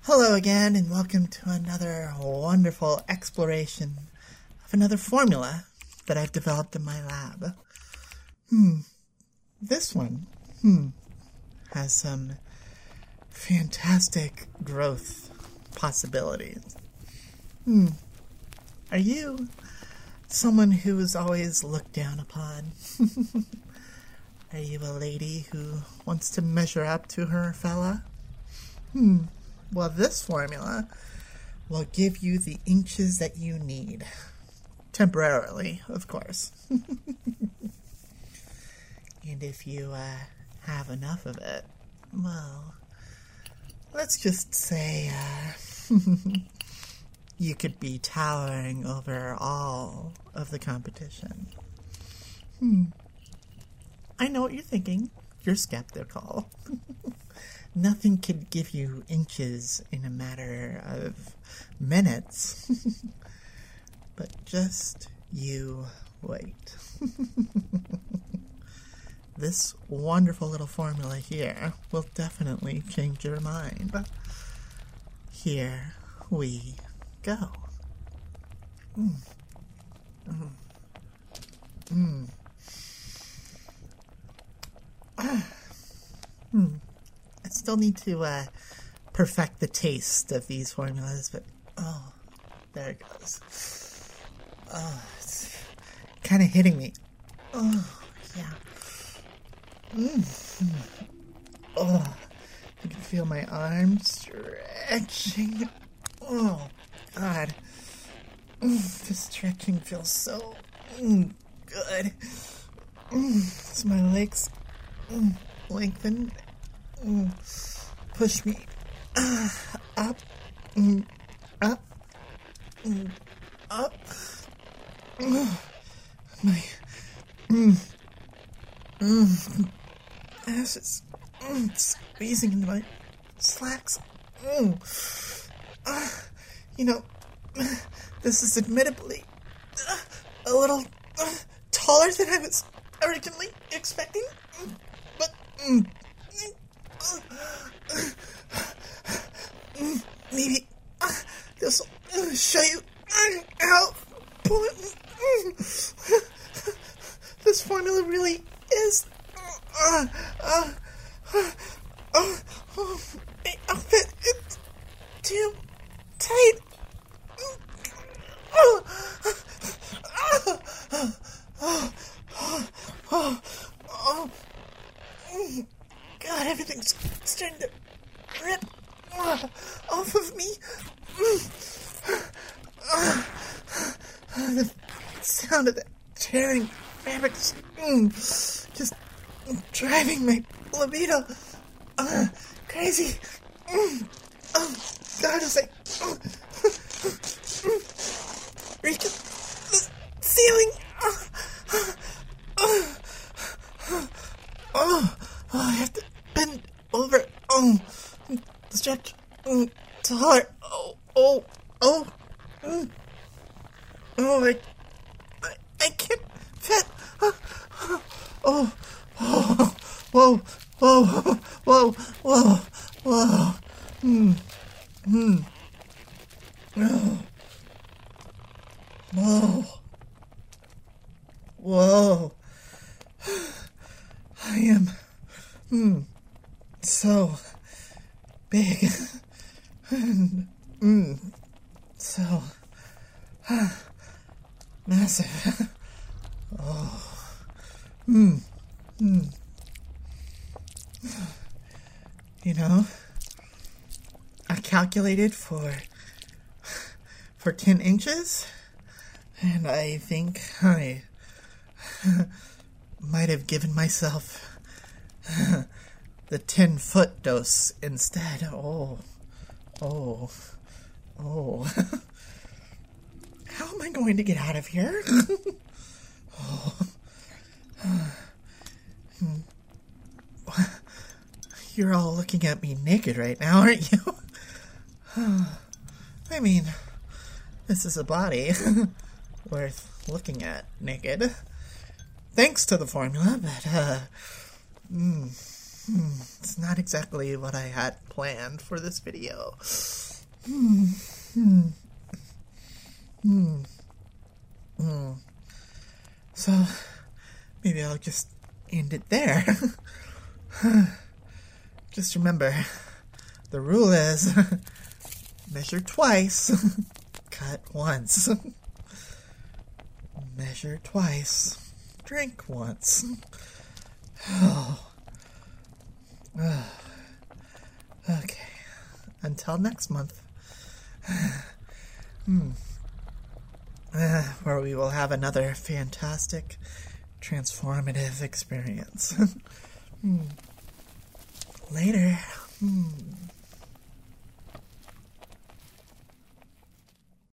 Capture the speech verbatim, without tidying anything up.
Hello again, and welcome to another wonderful exploration of another formula that I've developed in my lab. Hmm. This one, hmm, has some fantastic growth possibilities. Hmm. Are you someone who is always looked down upon? Are you a lady who wants to measure up to her fella? Hmm. Well, this formula will give you the inches that you need. Temporarily, of course. And if you uh, have enough of it, well, let's just say uh, you could be towering over all of the competition. Hmm. I know what you're thinking. You're skeptical. Nothing could give you inches in a matter of minutes. But just you wait. This wonderful little formula here will definitely change your mind. Here we go. Mm. Mm. Mm. Ah. Hmm. I still need to uh, perfect the taste of these formulas, but oh, there it goes. Oh, it's kind of hitting me. Oh, yeah. Mm. Oh, I can feel my arms stretching. Oh, God. Mm, the stretching feels so mm, good. Mm, as my legs mm, lengthen. Mm, push me uh, up, mm, up, mm, up. Mm, my mm, mm, ass is mm, squeezing into my slacks. Mm. Uh, you know, this is admittedly uh, a little uh, taller than I was originally expecting, but. Mm, Maybe uh, this will uh, show you uh, how important uh, this formula really is. Uh, uh, uh, uh, uh, my outfit is too tight. Uh, uh, uh, uh, uh, uh, God, everything's starting to rip uh, off of me. Uh, uh, the sound of that tearing fabric mm, just driving my libido uh, crazy. Mm, oh, God, as I uh, reach the ceiling. Uh, uh, uh, oh, oh, I have to bend over. Oh, stretch. Mm, taller. Oh, oh, oh. Mm. Oh, I, I, I can't fit. Uh, oh, oh, whoa, whoa, whoa, whoa, whoa. Hmm, hmm. Oh. Whoa. Whoa. I am, hmm, so big, and, mm, so, uh, massive. Oh, hmm, hmm. You know, I calculated for, for ten inches, and I think I might have given myself the ten-foot dose instead. Oh, oh, oh. How am I going to get out of here? Oh. You're all looking at me naked right now, aren't you? I mean, this is a body worth looking at naked. Thanks to the formula, but, uh, mm, Hmm, it's not exactly what I had planned for this video. Hmm. Hmm. Hmm. Hmm. So, maybe I'll just end it there. Just remember, the rule is measure twice, cut once. Measure twice, drink once. Oh. Okay. Until next month. Hmm. Uh, where we will have another fantastic, transformative experience. Hmm. Later. Hmm.